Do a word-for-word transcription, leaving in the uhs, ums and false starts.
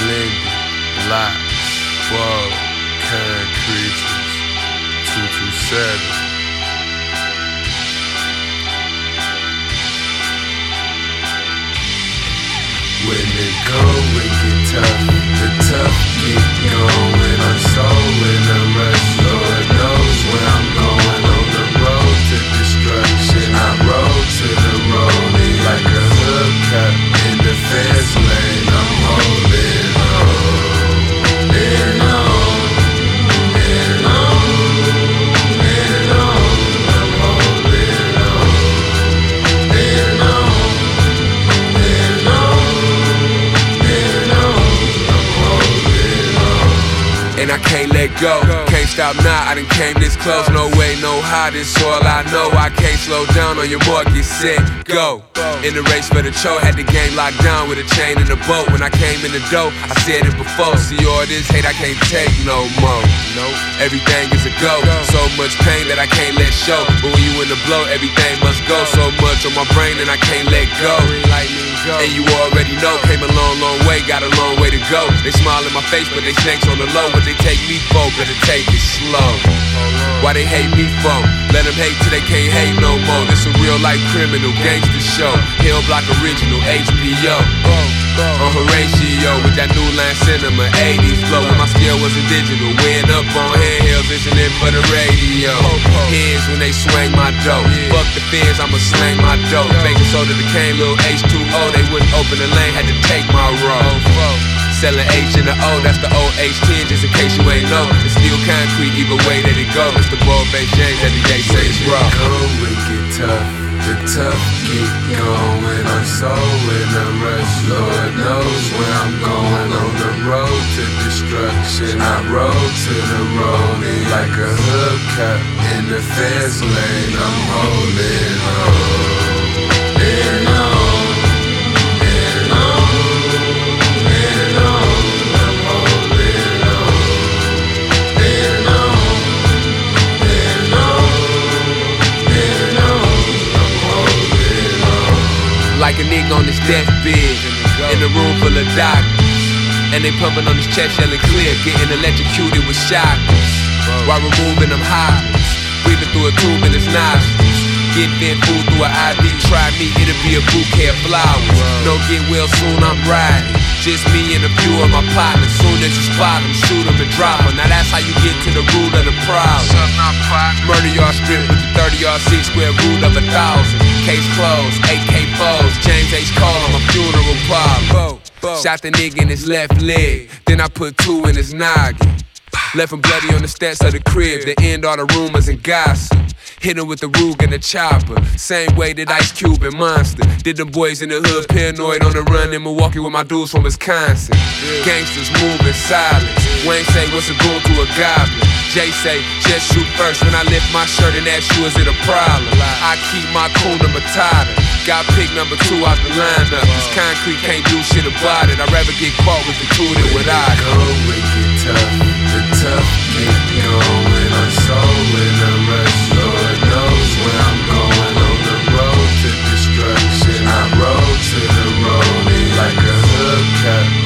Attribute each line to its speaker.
Speaker 1: blended, black, bold, kind creatures, two two seven. When it go, it get tough, the tough get going. I'm so in a rush, Lord knows where I'm going. On the road to destruction, I roll to the rolling like a hubcap in the fast lane. I'm holding on, and on, and on, and on. I'm holding on, and on, and on. And I can't let go, can't stop now, I done came this close. No way, no how, this all I know. I can't slow down on your mark, get set, go. In the race for the show, had the game locked down with a chain and a boat. When I came in the dough, I said it before. See all this hate, I can't take no more. Everything is a go, so much pain that I can't let show. But when you in the blow, everything must go. So much on my brain and I can't let go. And you already know, came a long, long way, got a long way to go. They smile in my face, but they snakes on the low. What they take me for, better take it slow. Why they hate me for? Let them hate till they can't hate no more. This a real life criminal gangster show. Hill Block original H B O. On Horatio with that new line cinema, eighties flow. When my skill wasn't digital, weighing up on handhelds, listening for the radio. Heads when they swing my dough. Fuck the fans, I'ma slang my dough. Baking soda, the cane, little H two O. They wouldn't open the lane, had to take my road. Selling H in the O, that's the old H ten, just in case you ain't know. It's still concrete, either way that it go. It's the Ball-Based James, every day says raw. Go, it get tough, the tough get going. I'm so in a rush, Lord knows where I'm going. On the road to destruction, I roll to the rolling like a hubcap in the fast lane. I'm holding on, and on. Like a nigga on his deathbed, in a room full of doctors, and they pumping on his chest yelling clear, getting electrocuted with shockers, while removing them hoppers, breathing through a tube in his nostrils, getting fed food through an I V. Try me, it'll be a bouquet of flowers. No get well soon, I'm riding. Just me and a few of my partners. Soon as you spot them, shoot them and drop them. Now that's how you get to the root of the problem. Murder yard strip with the thirty yard six square root of a thousand. Case closed, A K foes, James H. Cole on my funeral problem. Shot the nigga in his left leg, then I put two in his noggin. Left him bloody on the steps of the crib to end all the rumors and gossip. Hit him with the Rug and the chopper, same way that Ice Cube and Monster did them boys in the hood, paranoid on the run in Milwaukee with my dudes from Wisconsin. Gangsters moving silence. Wayne say, what's a goon to a goblin? Jay say, just shoot first. When I lift my shirt and ask you, is it a problem? I keep my Kuna Matata. Got pick number two out the lineup. This concrete can't do shit about it. I'd rather get caught with the two than without it. Go, it get tough, the tough get going. I'm so in a rush, Lord knows where I'm going. On the road to destruction, I roll to the rolling like a hubcap